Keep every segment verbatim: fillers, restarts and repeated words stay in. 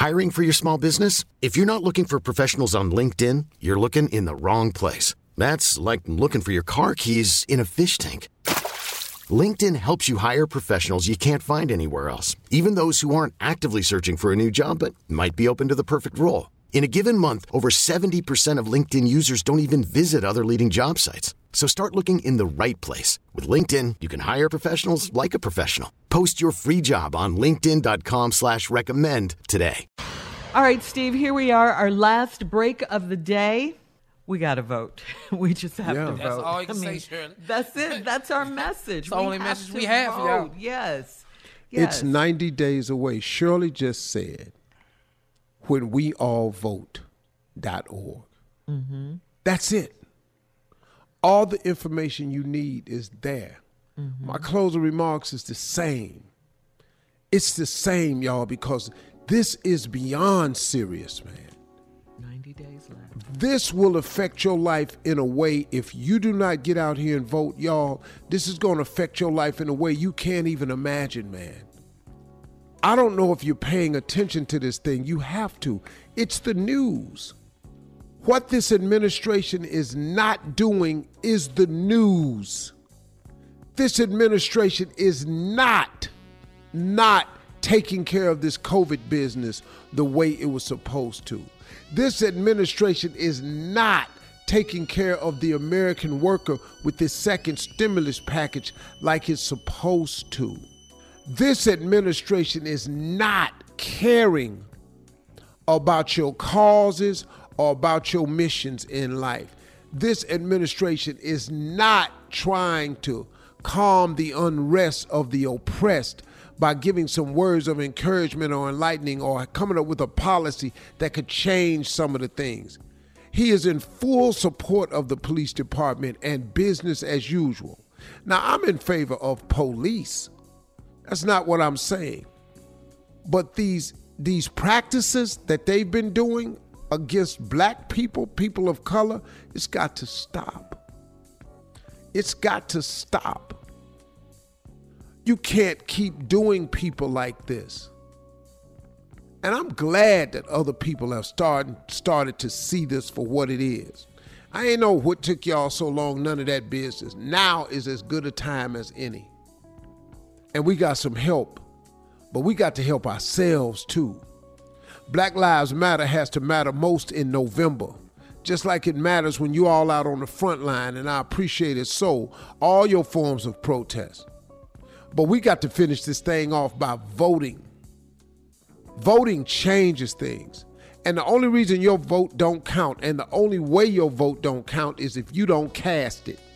Hiring for your small business? If you're not looking for professionals on LinkedIn, you're looking in the wrong place. That's like looking for your car keys in a fish tank. LinkedIn helps you hire professionals you can't find anywhere else, even those who aren't actively searching for a new job but might be open to the perfect role. In a given month, over seventy percent of LinkedIn users don't even visit other leading job sites. So start looking in the right place. With LinkedIn, you can hire professionals like a professional. Post your free job on linkedin.com slash recommend today. All right, Steve, here we are, our last break of the day. We got to vote. We just have yeah. to vote. That's all you can I say, mean, Shirley. That's it. That's our message. It's the we only have message to we have for y'all. vote. Yes. yes. It's ninety days away. Shirley just said, when we all vote dot org. Mm-hmm. That's it. All the information you need is there. Mm-hmm. My closing remarks is the same. It's the same, y'all, because this is beyond serious, man. ninety days left. This will affect your life in a way, if you do not get out here and vote, y'all, this is going to affect your life in a way you can't even imagine, man. I don't know if you're paying attention to this thing. You have to. It's the news. What this administration is not doing is the news. This administration is not, not taking care of this COVID business the way it was supposed to. This administration is not taking care of the American worker with this second stimulus package like it's supposed to. This administration is not caring about your causes or about your missions in life. This administration is not trying to calm the unrest of the oppressed by giving some words of encouragement or enlightening or coming up with a policy that could change some of the things. He is in full support of the police department and business as usual. Now, I'm in favor of police. That's not what I'm saying. But these, these practices that they've been doing against black people, people of color, it's got to stop. It's got to stop. You can't keep doing people like this. And I'm glad that other people have started, started to see this for what it is. I ain't know what took y'all so long, none of that business. Now is as good a time as any. And we got some help, but we got to help ourselves too. Black Lives Matter has to matter most in November, just like it matters when you all out on the front line, and I appreciate it so, all your forms of protest. But we got to finish this thing off by voting. Voting changes things. And the only reason your vote don't count, and the only way your vote don't count, is if you don't cast it.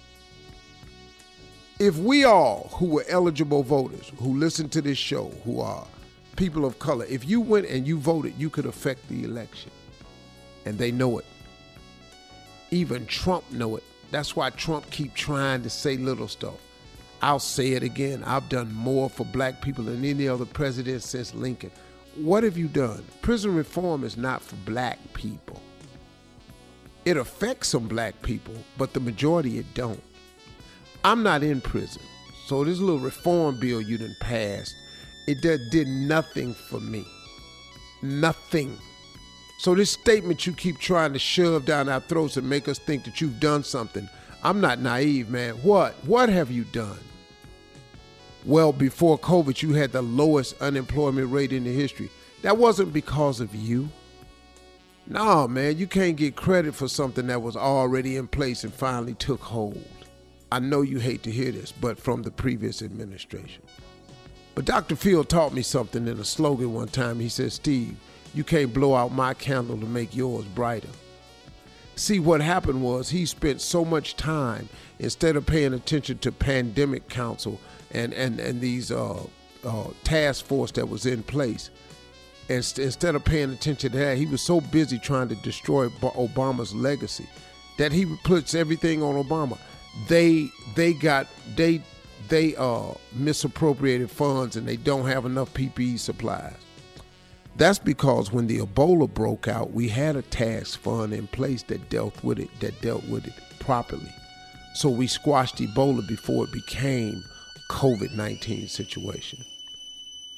If we all who were eligible voters, who listen to this show, who are people of color, if you went and you voted, you could affect the election. And they know it. Even Trump know it. That's why Trump keep trying to say little stuff. I'll say it again. I've done more for black people than any other president since Lincoln. What have you done? Prison reform is not for black people. It affects some black people, but the majority it don't. I'm not in prison, so this little reform bill you done passed, it did, did nothing for me. Nothing. So this statement you keep trying to shove down our throats and make us think that you've done something, I'm not naive, man. What? What have you done? Well, before COVID, you had the lowest unemployment rate in the history. That wasn't because of you. No, man, you can't get credit for something that was already in place and finally took hold. I know you hate to hear this, but from the previous administration. But Doctor Phil taught me something in a slogan one time. He said, Steve, you can't blow out my candle to make yours brighter. See, what happened was he spent so much time, instead of paying attention to pandemic council and, and, and these uh, uh, task force that was in place, and st- instead of paying attention to that, he was so busy trying to destroy Obama's legacy that he puts everything on Obama. They they got they they uh misappropriated funds and they don't have enough P P E supplies. That's because when the Ebola broke out, we had a task fund in place that dealt with it, that dealt with it properly. So we squashed Ebola before it became a COVID nineteen situation.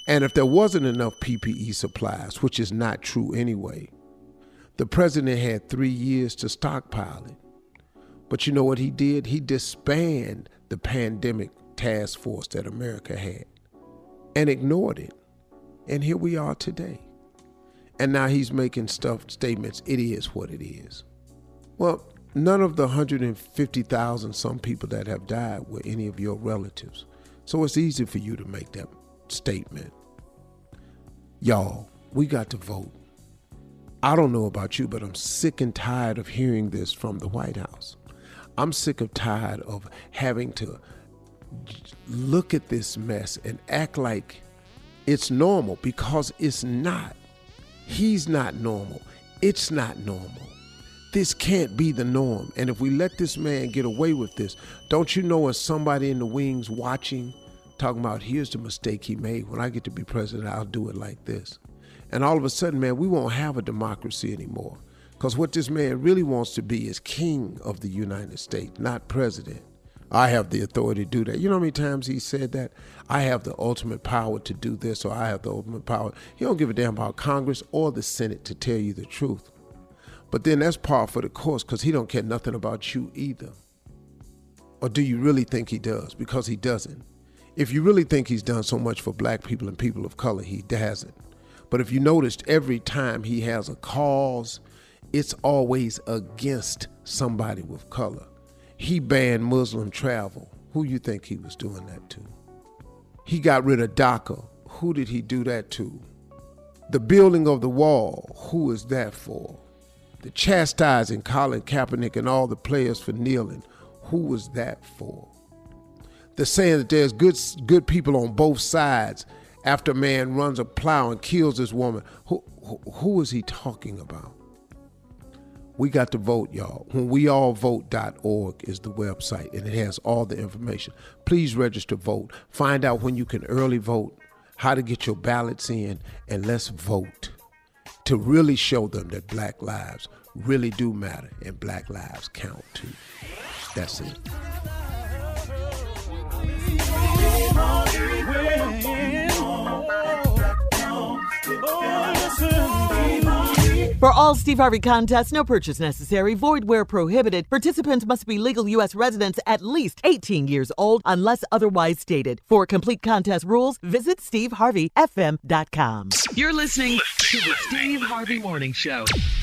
And if there wasn't enough P P E supplies, which is not true anyway, the president had three years to stockpile it. But you know what he did? He disbanded the pandemic task force that America had and ignored it. And here we are today. And now he's making stuff, statements, it is what it is. Well, none of the one hundred fifty thousand some people that have died were any of your relatives. So it's easy for you to make that statement. Y'all, we got to vote. I don't know about you, but I'm sick and tired of hearing this from the White House. I'm sick and tired of having to look at this mess and act like it's normal, because it's not. He's not normal. It's not normal. This can't be the norm. And if we let this man get away with this, don't you know, as somebody in the wings watching, talking about, here's the mistake he made. When I get to be president, I'll do it like this. And all of a sudden, man, we won't have a democracy anymore. Because what this man really wants to be is king of the United States, not president. I have the authority to do that. You know how many times he said that? I have the ultimate power to do this, or I have the ultimate power. He don't give a damn about Congress or the Senate, to tell you the truth. But then that's par for the course, because he don't care nothing about you either. Or do you really think he does? Because he doesn't. If you really think he's done so much for black people and people of color, he hasn't. But if you noticed, every time he has a cause, it's always against somebody with color. He banned Muslim travel. Who you think he was doing that to? He got rid of DACA. Who did he do that to? The building of the wall. Who is that for? The chastising Colin Kaepernick and all the players for kneeling. Who was that for? The saying that there's good good people on both sides after a man runs a plow and kills this woman. Who, who, who is he talking about? We got to vote, y'all. when we all vote dot org is the website, and it has all the information. Please register, vote. Find out when you can early vote, how to get your ballots in, and let's vote to really show them that black lives really do matter and black lives count too. That's it. For all Steve Harvey contests, no purchase necessary, void where prohibited. Participants must be legal U S residents at least eighteen years old unless otherwise stated. For complete contest rules, visit steve harvey f m dot com. You're listening to the Steve Harvey Morning Show.